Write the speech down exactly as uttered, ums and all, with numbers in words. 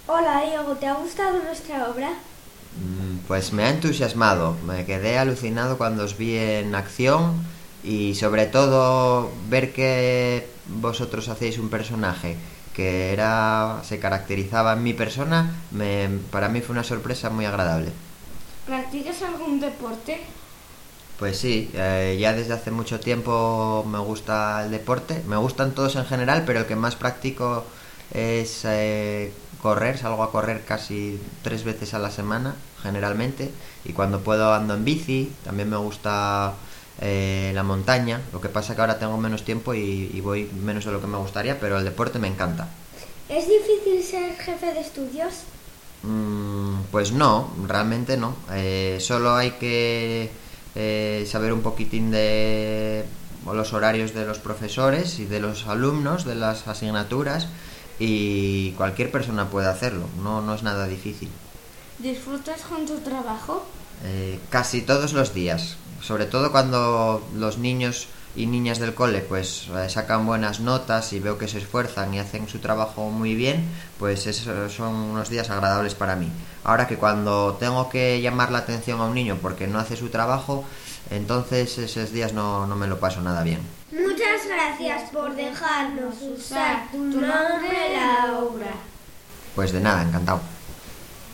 Hola Diego, ¿te ha gustado nuestra obra? Mm, Pues me ha entusiasmado, me quedé alucinado cuando os vi en acción y sobre todo ver que vosotros hacéis un personaje que era se caracterizaba en mi persona, me, para mí fue una sorpresa muy agradable. ¿Practicas algún deporte? Pues sí, eh, ya desde hace mucho tiempo me gusta el deporte, me gustan todos en general, pero el que más practico es eh, correr, salgo a correr casi tres veces a la semana, generalmente, y cuando puedo ando en bici, también me gusta eh, la montaña, lo que pasa que ahora tengo menos tiempo y, y voy menos de lo que me gustaría, pero el deporte me encanta. ¿Es difícil ser jefe de estudios? Mm, pues no, realmente no. Eh, solo hay que eh, saber un poquitín de los horarios de los profesores y de los alumnos de las asignaturas y cualquier persona puede hacerlo. No, no es nada difícil. ¿Disfrutas con tu trabajo? Eh, casi todos los días, sobre todo cuando los niños y niñas del cole pues eh, sacan buenas notas y veo que se esfuerzan y hacen su trabajo muy bien, pues esos son unos días agradables para mí. Ahora que cuando tengo que llamar la atención a un niño porque no hace su trabajo, entonces esos días no, no me lo paso nada bien. Muchas gracias por dejarnos usar tu nombre en la obra. Pues de nada, encantado.